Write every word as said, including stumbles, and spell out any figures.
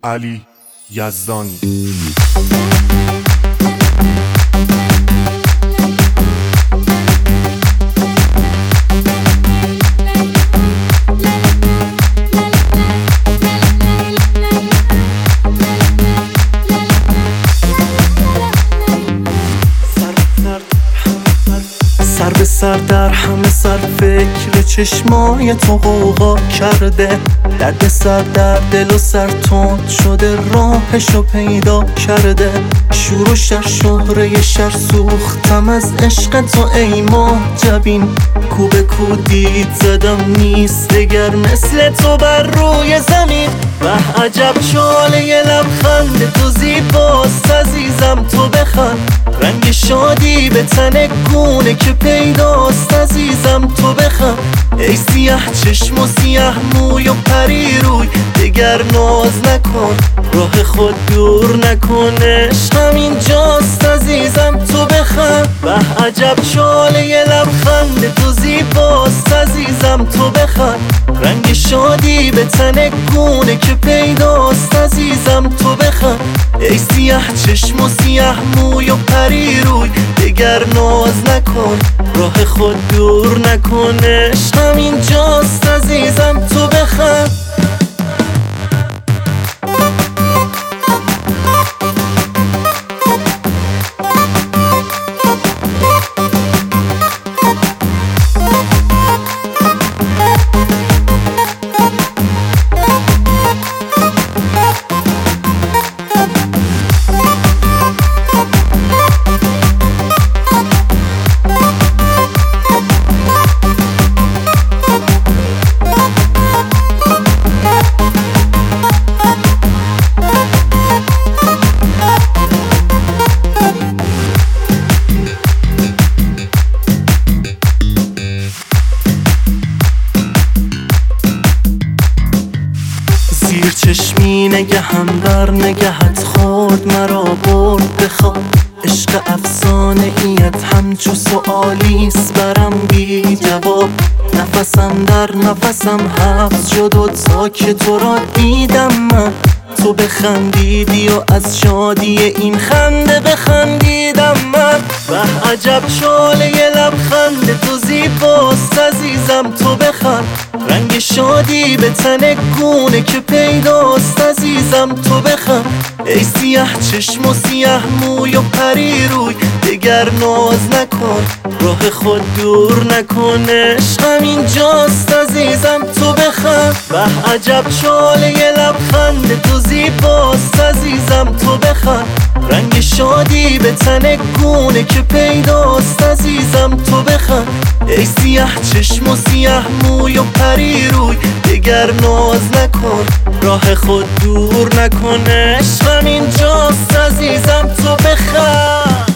علی یزدانی. سر به سر در همه سر فکر چشمای تو غوغا کرده، درد سر در دل و سر تند شده راهشو پیدا کرده. شور و شر شهره شر سوختم از عشق تو ای ماه جبین، کو به کو دید زدم نیست دگر مثل تو بر روی زمین. به عجب چاله لبخند تو زیباست عزیزم، تو بخند رنگ شادی به تن گونه که پیداست عزیزم، تو بخند ای سیاه چشم و سیاه موی و پری روی. دگر ناز نکن راه خود دور نکن، عشق همینجاست عزیزم، تو بخند. به عجب چاله لبخند تو زیباست عزیزم، تو بخند رنگ شادی به تن گونه که پیداست عزیزم، تو بخند ای سیاه چشم و سیاه موی و پری روی. دگر ناز نکن راه خود دور نکن، عشق همینجاست عزیزم، تو بخند. زیر چشمی نگهم در نگهت خورد مرا برد بخواب. عشق افسانه ایت همچو سؤالیست برم بی جواب. نفسم در نفسم حبس شد و تا که تو را دیدم من، تو بخندیدی و از شادی این خنده بخندیدم من. به عجب چاله لبخند تو زیباست عزیزم، تو بخند رنگ شادی به تن گونه که پیداست عزیزم، تو بخند ای سیاه چشم و سیاه موی و پری روی. دگر ناز نکن راه خود دور نکن، عشق همینجاست عزیزم، تو بخند. به عجب چاله لبخند تو زیباست عزیزم، تو بخند رنگ شادی به تن گونه که پیداست عزیزم، تو بخند ای سیاه چشم و سیاه موی و پری روی. دگر ناز نکن راه خود دور نکن، عشق همینجاست عزیزم، تو بخند.